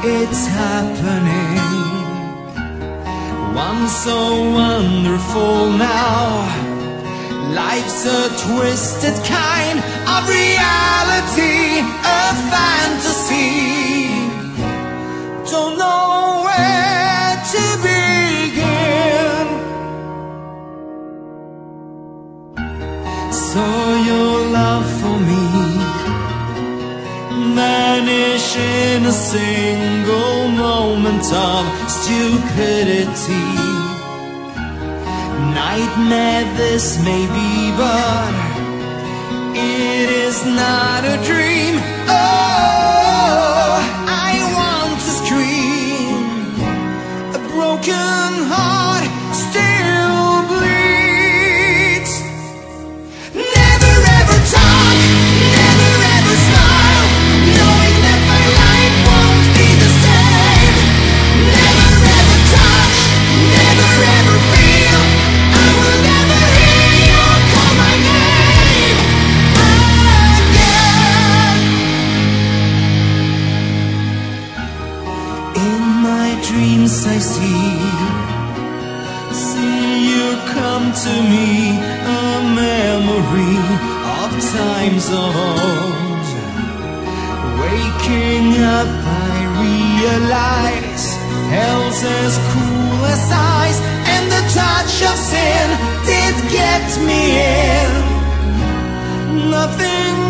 it's happening. One so wonderful now. Life's a twisted kind of reality, a fantasy. Don't know where to begin. Saw your love for me vanish in a single moment of stupidity. Nightmare this may be, but it is not a dream. Oh, I want to scream. A broken heart still bleeds. Never ever talk, never ever smile, knowing that my life won't be the same. Never ever touch, never ever feel. I will never hear you call my name again. In my dreams I see you come to me, a memory of times of old. Waking up I realize hell's as cool as ice, and the touch of sin did get me in. Nothing